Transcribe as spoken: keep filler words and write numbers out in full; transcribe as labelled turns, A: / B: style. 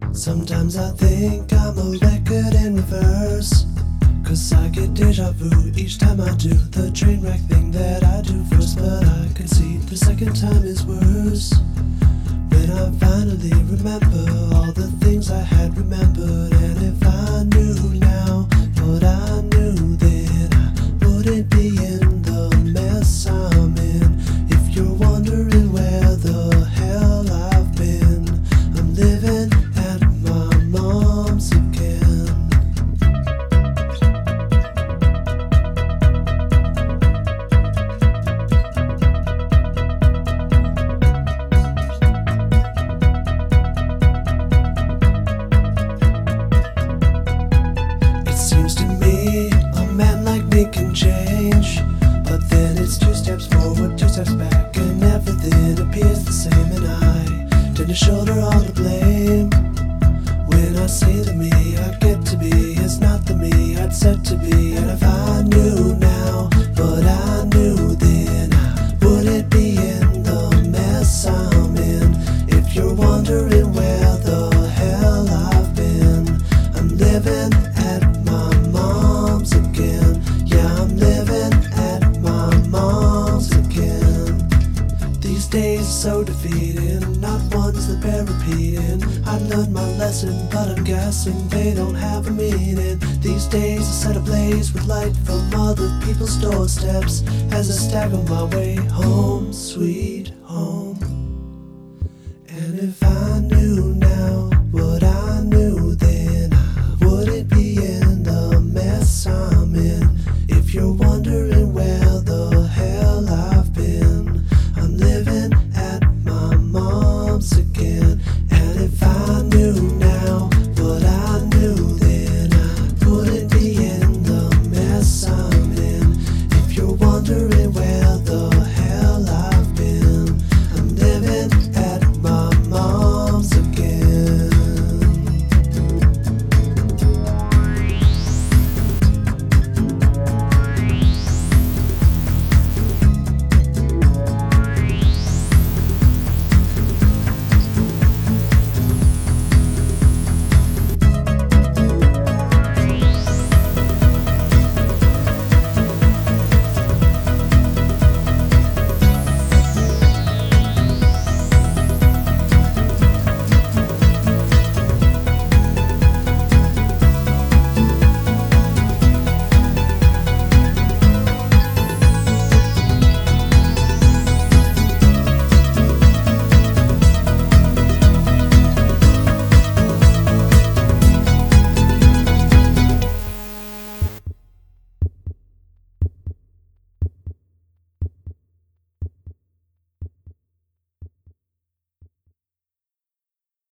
A: Sometimes I think I'm a record in reverse, 'cause I get deja vu each time I do the train wreck thing that I do first. But I can see the second time is worse, when I finally remember all the things I had remembered. And if I knew now what I knew then, I wouldn't be in the mess I'm in. If you're wondering where the hell I've been, I'm living at my mom's again. It seems to me a man like me can change, but then it's two steps forward, two steps back, and everything appears the same. And I tend to shoulder all the blame when I say the me I get to be is not the me I'd set to be. And if I knew now what I knew then, I wouldn't be in the mess I'm in. If you're wondering where the hell I've been, I'm living at my mom's again. Yeah, I'm living at my mom's again. These days are so defeating, not ones that bear repeating. I learned my lesson, but I'm guessing they don't have a meaning. These days are set ablaze with light from other people's doorsteps as I stagger my way home, sweet home.